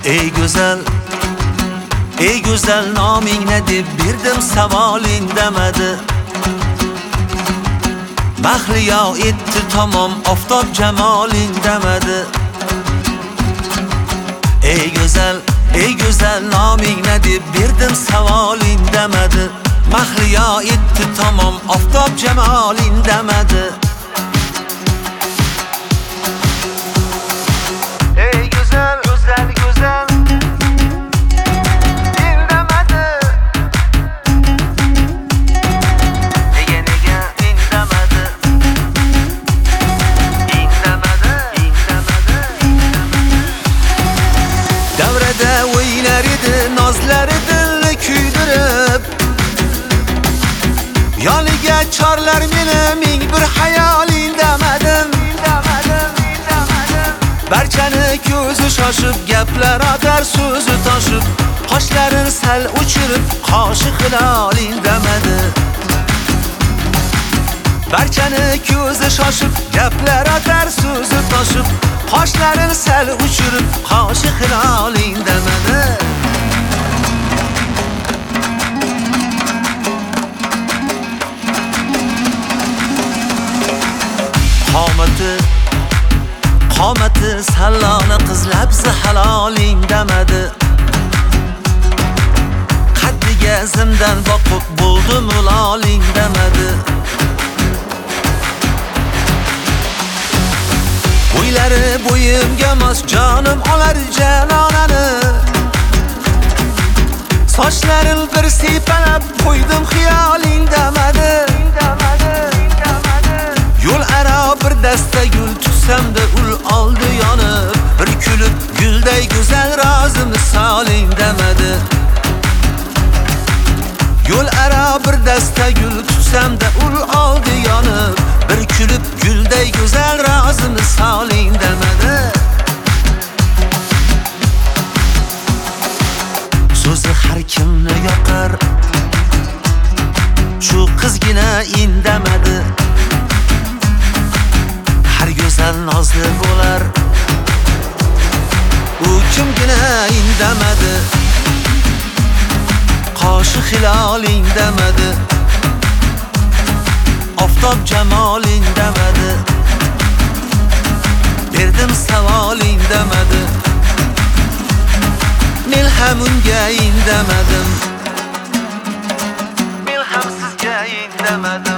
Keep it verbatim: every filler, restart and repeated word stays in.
Ey güzel, ey güzel naming ne deb berdim savolin demadi. Mahliyo etdi tamom oftob jamolin demadi. Ey güzel, ey güzel naming ne deb berdim savolin demadi. Mahliyo etdi tamom oftob jamolin demadi. Ey güzel, güzel, güzel indemedi. Nega nega indemedi? Indemedi, indemedi, indemedi. Davrada o'ynar edi, nozlari dilni kuydirib. Yoniga chorlar meni ming bir hayol indamadim. Barchani ko'zi shoshib, gaplar otar so'zi toshib, qoshlarini sal o'chirib, qoshi hilol indamadi. Barchani ko'zi shoshib, gaplar otar so'zi toshib, qoshlarini sal o'chirib, qoshi hilol indamadi. Qomati Qomati sallona qizlabsi halol indamadi. Qaddiga zimdan boqib bo'ldim ulol indamadi. O'ylari bo'yimga mos jonim olar janonani. Sochlarin bir sepalab qo'ydim xiyol indamadi. Yo'l aro bir dasta gul tutsam-da ul oldi yonib, bir kulib gulday go'zal rozi misol indamadi. Yo'l aro bir dasta gul tutsam-da ul oldi yonib, bir kulib gulday go'zal rozi misol indamadi. So'zi har kimni yoqar, shu qizgina indamadi. Go'zal nozli bo'lar, u kimgina indamadi. Qoshi hilol indamadi, oftob jamol indamadi. Berdim savol indamadi, men ham unga indamadim. Men ham sizga indamadim.